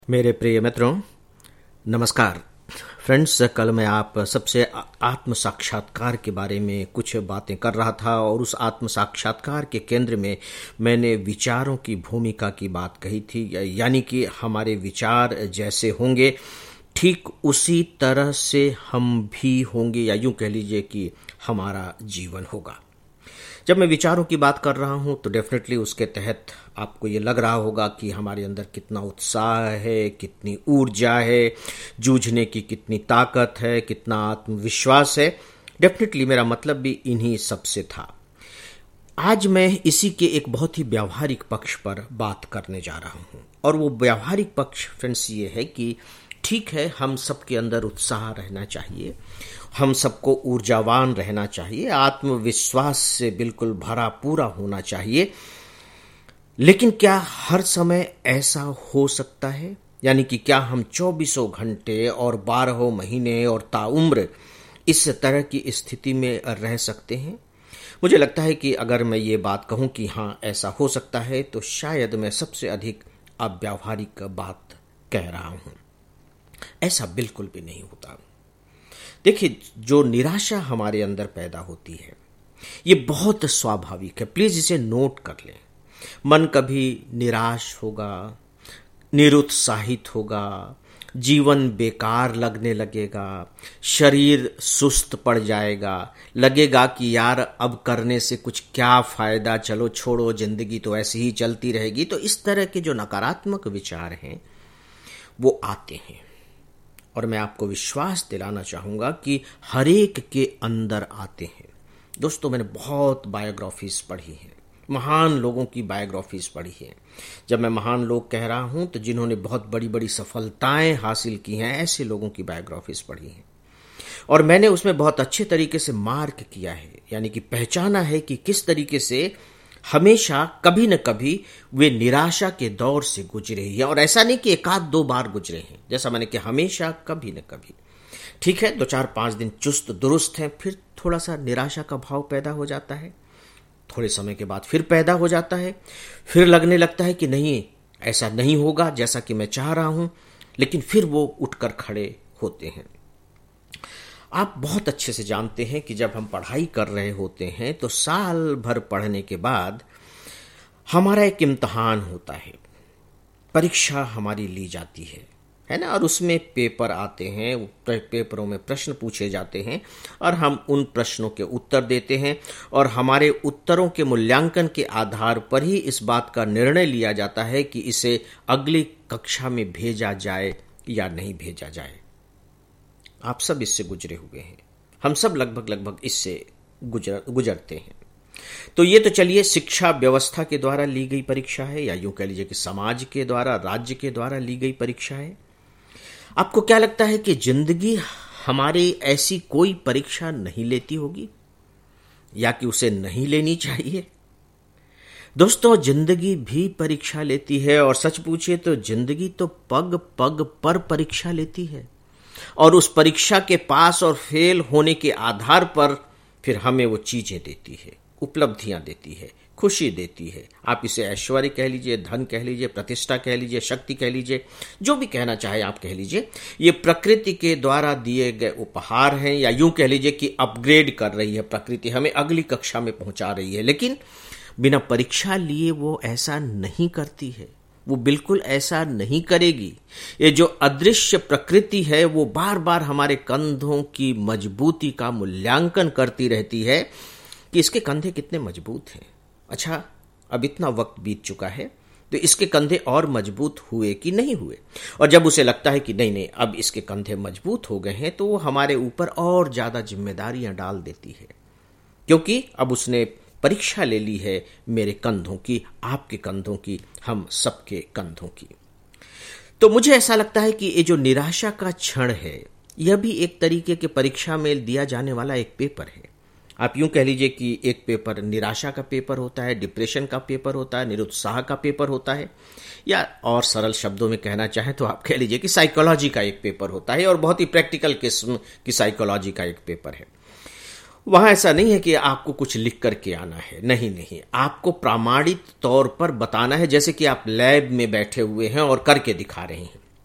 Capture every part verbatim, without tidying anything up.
मेरे प्रिय मित्रों, नमस्कार। फ्रेंड्स, कल मैं आप सबसे आत्म साक्षात्कार के बारे में कुछ बातें कर रहा था और उस आत्म साक्षात्कार के केंद्र में मैंने विचारों की भूमिका की बात कही थी। यानी कि हमारे विचार जैसे होंगे ठीक उसी तरह से हम भी होंगे, या यूं कह लीजिए कि हमारा जीवन होगा। जब मैं विचारों की बात कर रहा हूं तो डेफिनेटली उसके तहत आपको ये लग रहा होगा कि हमारे अंदर कितना उत्साह है, कितनी ऊर्जा है, जूझने की कितनी ताकत है, कितना आत्मविश्वास है। डेफिनेटली मेरा मतलब भी इन्हीं सब से था। आज मैं इसी के एक बहुत ही व्यावहारिक पक्ष पर बात करने जा रहा हूं, और वो व्यावहारिक पक्ष फ्रेंड्स ये है कि ठीक है, हम सबके अंदर उत्साह रहना चाहिए, हम सबको ऊर्जावान रहना चाहिए, आत्मविश्वास से बिल्कुल भरा पूरा होना चाहिए। लेकिन क्या हर समय ऐसा हो सकता है? यानी कि क्या हम चौबीसों घंटे और बारह महीने और ताउम्र इस तरह की स्थिति में रह सकते हैं? मुझे लगता है कि अगर मैं ये बात कहूं कि हाँ ऐसा हो सकता है, तो शायद मैं सबसे अधिक अव्यावहारिक बात कह रहा हूं। ऐसा बिल्कुल भी नहीं होता। देखिए, जो निराशा हमारे अंदर पैदा होती है ये बहुत स्वाभाविक है। प्लीज इसे नोट कर लें। मन कभी निराश होगा, निरुत्साहित होगा, जीवन बेकार लगने लगेगा, शरीर सुस्त पड़ जाएगा, लगेगा कि यार अब करने से कुछ क्या फायदा, चलो छोड़ो, जिंदगी तो ऐसे ही चलती रहेगी। तो इस तरह के जो नकारात्मक विचार हैं वो आते हैं, और मैं आपको विश्वास दिलाना चाहूंगा कि हर एक के अंदर आते हैं। दोस्तों, मैंने बहुत बायोग्राफीज पढ़ी हैं, महान लोगों की बायोग्राफीज पढ़ी हैं। जब मैं महान लोग कह रहा हूं तो जिन्होंने बहुत बड़ी बड़ी सफलताएं हासिल की हैं, ऐसे लोगों की बायोग्राफीज पढ़ी हैं, और मैंने उसमें बहुत अच्छे तरीके से मार्क किया है, यानी कि पहचाना है कि किस तरीके से हमेशा कभी न कभी वे निराशा के दौर से गुजरे हैं। और ऐसा नहीं कि एक आध दो बार गुजरे हैं, जैसा मैंने कि हमेशा कभी न कभी। ठीक है, दो चार पांच दिन चुस्त दुरुस्त हैं, फिर थोड़ा सा निराशा का भाव पैदा हो जाता है, थोड़े समय के बाद फिर पैदा हो जाता है, फिर लगने लगता है कि नहीं, ऐसा नहीं होगा जैसा कि मैं चाह रहा हूं, लेकिन फिर वो उठकर खड़े होते हैं। आप बहुत अच्छे से जानते हैं कि जब हम पढ़ाई कर रहे होते हैं तो साल भर पढ़ने के बाद हमारा एक इम्तिहान होता है, परीक्षा हमारी ली जाती है, है ना। और उसमें पेपर आते हैं, पेपरों में प्रश्न पूछे जाते हैं, और हम उन प्रश्नों के उत्तर देते हैं, और हमारे उत्तरों के मूल्यांकन के आधार पर ही इस बात का निर्णय लिया जाता है कि इसे अगली कक्षा में भेजा जाए या नहीं भेजा जाए। आप सब इससे गुजरे हुए हैं, हम सब लगभग लगभग इससे गुजर गुजरते हैं। तो ये तो चलिए शिक्षा व्यवस्था के द्वारा ली गई परीक्षा है, या यूं कह लीजिए कि समाज के द्वारा, राज्य के द्वारा ली गई परीक्षा है। आपको क्या लगता है कि जिंदगी हमारी ऐसी कोई परीक्षा नहीं लेती होगी, या कि उसे नहीं लेनी चाहिए? दोस्तों, जिंदगी भी परीक्षा लेती है, और सच पूछिए तो जिंदगी तो पग पग पर परीक्षा लेती है, और उस परीक्षा के पास और फेल होने के आधार पर फिर हमें वो चीजें देती है, उपलब्धियां देती है, खुशी देती है। आप इसे ऐश्वर्य कह लीजिए, धन कह लीजिए, प्रतिष्ठा कह लीजिए, शक्ति कह लीजिए, जो भी कहना चाहे आप कह लीजिए। ये प्रकृति के द्वारा दिए गए उपहार हैं, या यूं कह लीजिए कि अपग्रेड कर रही है प्रकृति, हमें अगली कक्षा में पहुंचा रही है। लेकिन बिना परीक्षा लिए वो ऐसा नहीं करती है, वो बिल्कुल ऐसा नहीं करेगी। ये जो अदृश्य प्रकृति है वो बार बार हमारे कंधों की मजबूती का मूल्यांकन करती रहती है कि इसके कंधे कितने मजबूत हैं। अच्छा, अब इतना वक्त बीत चुका है तो इसके कंधे और मजबूत हुए कि नहीं हुए? और जब उसे लगता है कि नहीं नहीं अब इसके कंधे मजबूत हो गए हैं, तो वो हमारे ऊपर और ज्यादा जिम्मेदारियां डाल देती है, क्योंकि अब उसने परीक्षा ले ली है मेरे कंधों की, आपके कंधों की, हम सबके कंधों की। तो मुझे ऐसा लगता है कि ये जो निराशा का क्षण है, यह भी एक तरीके के परीक्षा में दिया जाने वाला एक पेपर है। आप यूं कह लीजिए कि एक पेपर निराशा का पेपर होता है, डिप्रेशन का पेपर होता है, निरुत्साह का पेपर होता है, या और सरल शब्दों में कहना चाहे तो आप कह लीजिए कि साइकोलॉजी का एक पेपर होता है, और बहुत ही प्रैक्टिकल किस्म की साइकोलॉजी का एक पेपर है। वहां ऐसा नहीं है कि आपको कुछ लिख करके आना है, नहीं नहीं, आपको प्रामाणिक तौर पर बताना है, जैसे कि आप लैब में बैठे हुए हैं और करके दिखा रहे हैं।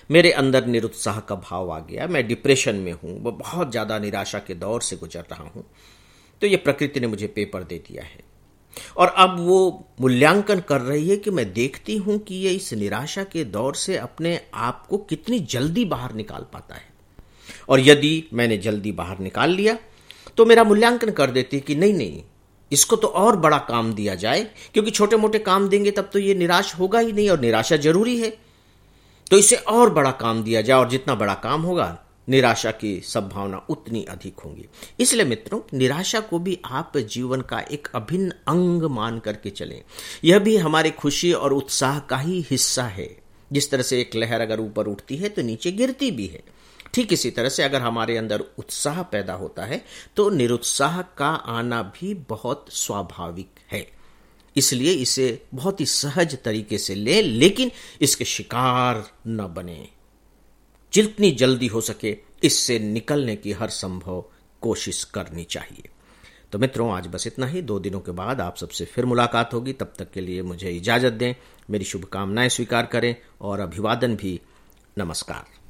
मेरे अंदर निरुत्साह का भाव आ गया, मैं डिप्रेशन में हूं, वो बहुत ज्यादा निराशा के दौर से गुजर रहा हूं। तो ये प्रकृति ने मुझे पेपर दे दिया है और अब वो मूल्यांकन कर रही है कि मैं देखती हूं कि ये इस निराशा के दौर से अपने आप को कितनी जल्दी बाहर निकाल पाता है। और यदि मैंने जल्दी बाहर निकाल लिया तो मेरा मूल्यांकन कर देती कि नहीं नहीं, इसको तो और बड़ा काम दिया जाए, क्योंकि छोटे मोटे काम देंगे तब तो ये निराश होगा ही नहीं, और निराशा जरूरी है, तो इसे और बड़ा काम दिया जाए, और जितना बड़ा काम होगा निराशा की संभावना उतनी अधिक होगी। इसलिए मित्रों, निराशा को भी आप जीवन का एक अभिन्न अंग मान करके चलें। यह भी हमारे खुशी और उत्साह का ही हिस्सा है। जिस तरह से एक लहर अगर ऊपर उठती है तो नीचे गिरती भी है, ठीक इसी तरह से अगर हमारे अंदर उत्साह पैदा होता है तो निरुत्साह का आना भी बहुत स्वाभाविक है। इसलिए इसे बहुत ही सहज तरीके से ले, लेकिन इसके शिकार न बने। जितनी जल्दी हो सके इससे निकलने की हर संभव कोशिश करनी चाहिए। तो मित्रों, आज बस इतना ही। दो दिनों के बाद आप सबसे फिर मुलाकात होगी। तब तक के लिए मुझे इजाजत दें, मेरी शुभकामनाएं स्वीकार करें और अभिवादन भी। नमस्कार।